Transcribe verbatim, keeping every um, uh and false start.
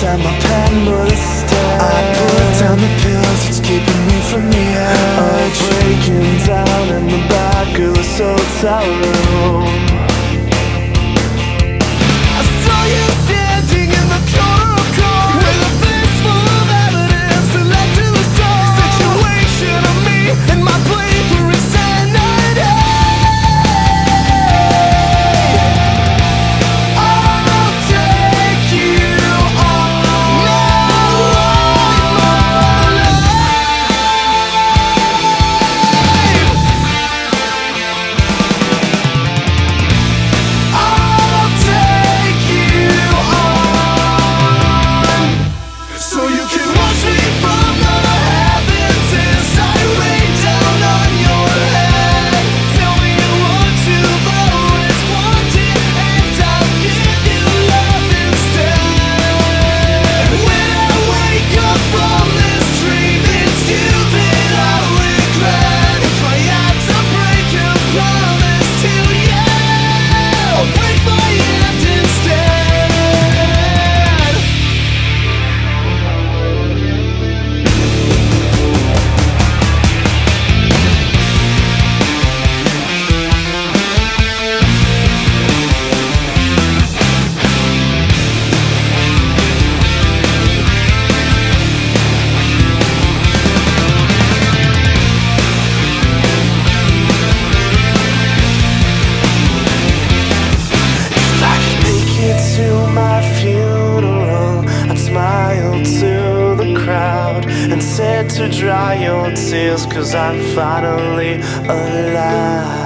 and my pen will stay. I put down the pills that's keeping me from the edge, oh, breaking down in the back of this hotel room. I saw you standing in the corner of court, with a face full of evidence that led to the soul. Situation of me and my plea for insanity. I'll take you on and said to dry your tears, 'cause I'm finally alive.